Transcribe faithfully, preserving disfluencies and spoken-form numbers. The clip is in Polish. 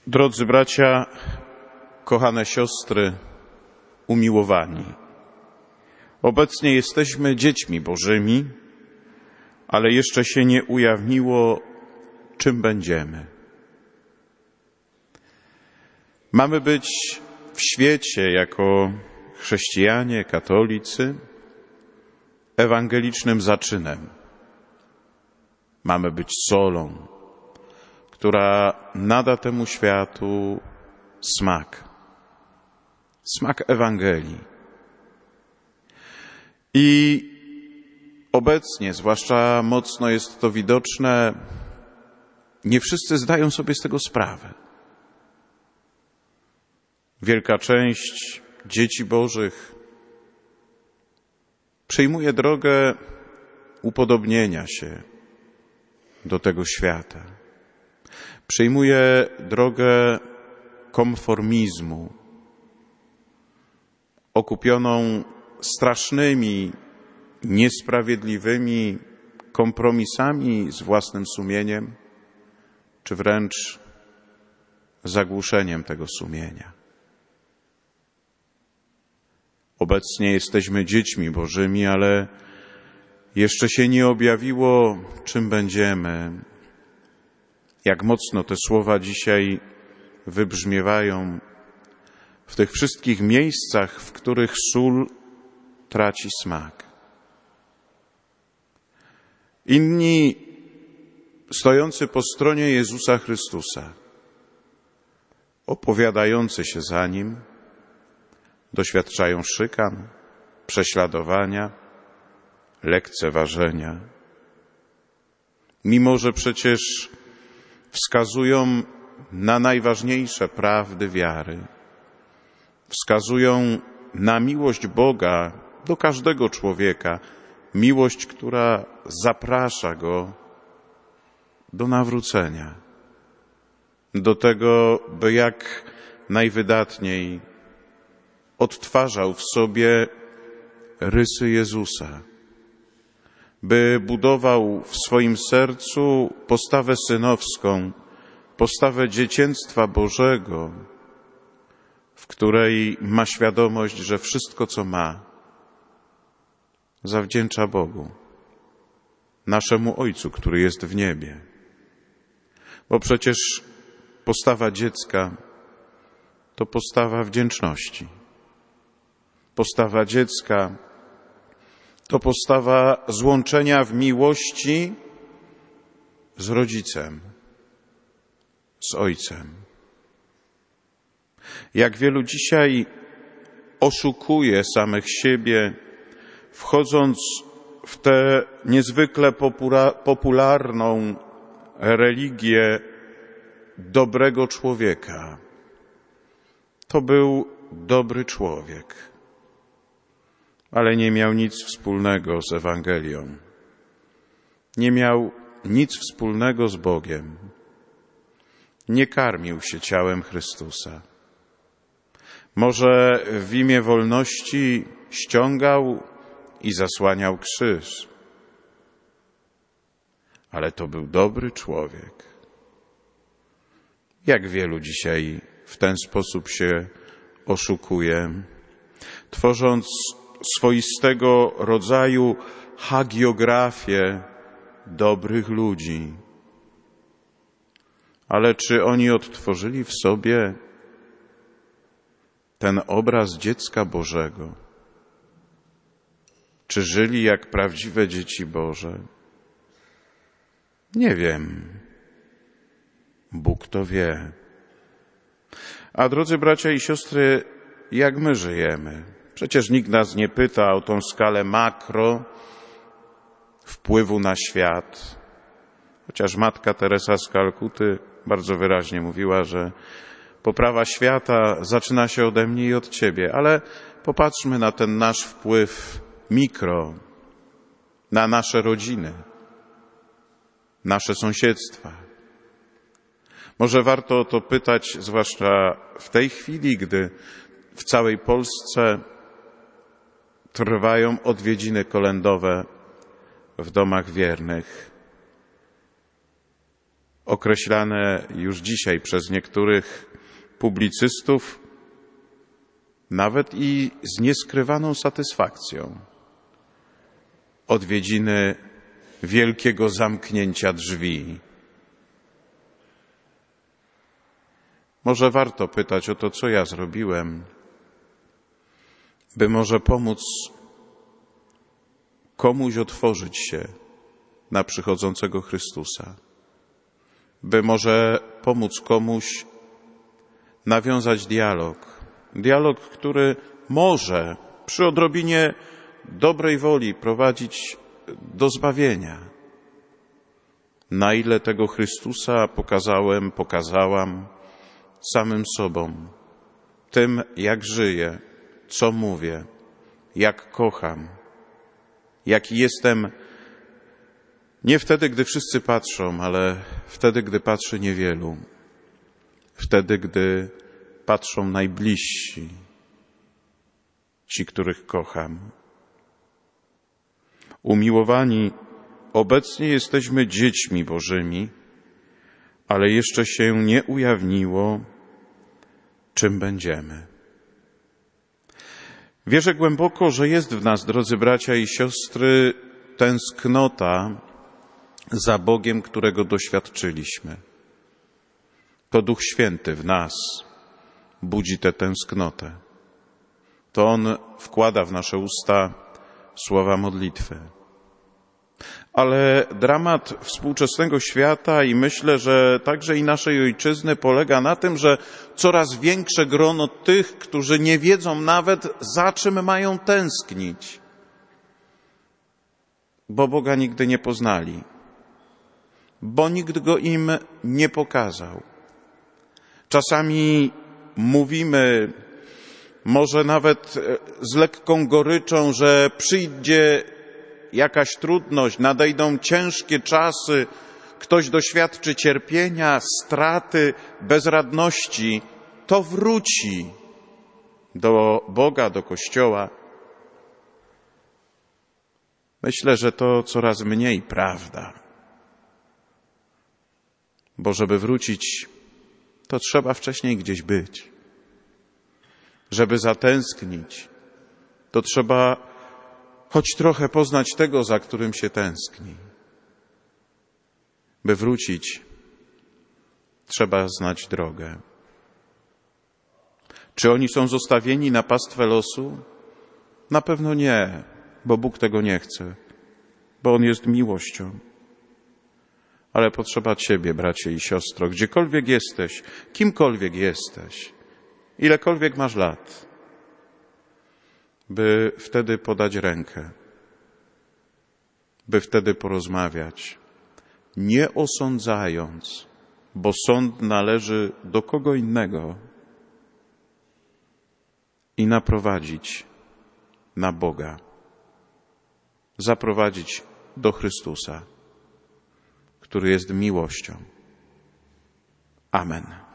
Drodzy bracia, kochane siostry, umiłowani, obecnie jesteśmy dziećmi Bożymi, ale jeszcze się nie ujawniło, czym będziemy. Mamy być w świecie jako chrześcijanie, katolicy, ewangelicznym zaczynem. Mamy być solą, która nada temu światu smak. Smak Ewangelii. I obecnie, zwłaszcza mocno jest to widoczne, nie wszyscy zdają sobie z tego sprawę. Wielka część dzieci Bożych przyjmuje drogę upodobnienia się do tego świata. Przyjmuje drogę konformizmu, okupioną strasznymi, niesprawiedliwymi kompromisami z własnym sumieniem, czy wręcz zagłuszeniem tego sumienia. Obecnie jesteśmy dziećmi Bożymi, ale jeszcze się nie objawiło, czym będziemy. Jak mocno te słowa dzisiaj wybrzmiewają w tych wszystkich miejscach, w których sól traci smak. Inni, stojący po stronie Jezusa Chrystusa, opowiadający się za Nim, doświadczają szykan, prześladowania, lekceważenia. Mimo że przecież wskazują na najważniejsze prawdy wiary, wskazują na miłość Boga do każdego człowieka, miłość, która zaprasza go do nawrócenia, do tego, by jak najwydatniej odtwarzał w sobie rysy Jezusa, by budował w swoim sercu postawę synowską, postawę dziecięctwa Bożego, w której ma świadomość, że wszystko, co ma, zawdzięcza Bogu, naszemu Ojcu, który jest w niebie. Bo przecież postawa dziecka to postawa wdzięczności. Postawa dziecka to postawa złączenia w miłości z rodzicem, z Ojcem. Jak wielu dzisiaj oszukuje samych siebie, wchodząc w tę niezwykle popularną religię dobrego człowieka. To był dobry człowiek, ale nie miał nic wspólnego z Ewangelią. Nie miał nic wspólnego z Bogiem. Nie karmił się ciałem Chrystusa. Może w imię wolności ściągał i zasłaniał krzyż. Ale to był dobry człowiek. Jak wielu dzisiaj w ten sposób się oszukuje, tworząc swoistego rodzaju hagiografię dobrych ludzi. Ale czy oni odtworzyli w sobie ten obraz dziecka Bożego? Czy żyli jak prawdziwe dzieci Boże? Nie wiem. Bóg to wie. A drodzy bracia i siostry, jak my żyjemy? Przecież nikt nas nie pyta o tą skalę makro wpływu na świat. Chociaż matka Teresa z Kalkuty bardzo wyraźnie mówiła, że poprawa świata zaczyna się ode mnie i od ciebie. Ale popatrzmy na ten nasz wpływ mikro, na nasze rodziny, nasze sąsiedztwa. Może warto o to pytać, zwłaszcza w tej chwili, gdy w całej Polsce trwają odwiedziny kolędowe w domach wiernych. określane już dzisiaj przez niektórych publicystów nawet i z nieskrywaną satysfakcją. Odwiedziny wielkiego zamknięcia drzwi. Może warto pytać o to, co ja zrobiłem, by może pomóc komuś otworzyć się na przychodzącego Chrystusa, by może pomóc komuś nawiązać dialog. Dialog, który może przy odrobinie dobrej woli prowadzić do zbawienia. Na ile tego Chrystusa pokazałem, pokazałam samym sobą, tym jak żyję, co mówię, jak kocham, jaki jestem nie wtedy, gdy wszyscy patrzą, ale wtedy, gdy patrzy niewielu, wtedy, gdy patrzą najbliżsi, ci, których kocham. Umiłowani, obecnie jesteśmy dziećmi Bożymi, ale jeszcze się nie ujawniło, czym będziemy. Wierzę głęboko, że jest w nas, drodzy bracia i siostry, tęsknota za Bogiem, którego doświadczyliśmy. To Duch Święty w nas budzi tę tęsknotę. To On wkłada w nasze usta słowa modlitwy. Ale dramat współczesnego świata i myślę, że także i naszej ojczyzny polega na tym, że coraz większe grono tych, którzy nie wiedzą nawet, za czym mają tęsknić, bo Boga nigdy nie poznali, bo nikt Go im nie pokazał. Czasami mówimy, może nawet z lekką goryczą, że przyjdzie jakaś trudność, nadejdą ciężkie czasy, ktoś doświadczy cierpienia, straty, bezradności, to wróci do Boga, do Kościoła. Myślę, że to coraz mniej prawda. Bo żeby wrócić, to trzeba wcześniej gdzieś być. Żeby zatęsknić, to trzeba choć trochę poznać tego, za którym się tęskni. By wrócić, trzeba znać drogę. Czy oni są zostawieni na pastwę losu? Na pewno nie, bo Bóg tego nie chce, bo On jest miłością. Ale potrzeba Ciebie, bracie i siostro, gdziekolwiek jesteś, kimkolwiek jesteś, ilekolwiek masz lat, by wtedy podać rękę, by wtedy porozmawiać, nie osądzając, bo sąd należy do kogo innego, i naprowadzić na Boga, zaprowadzić do Chrystusa, który jest miłością. Amen.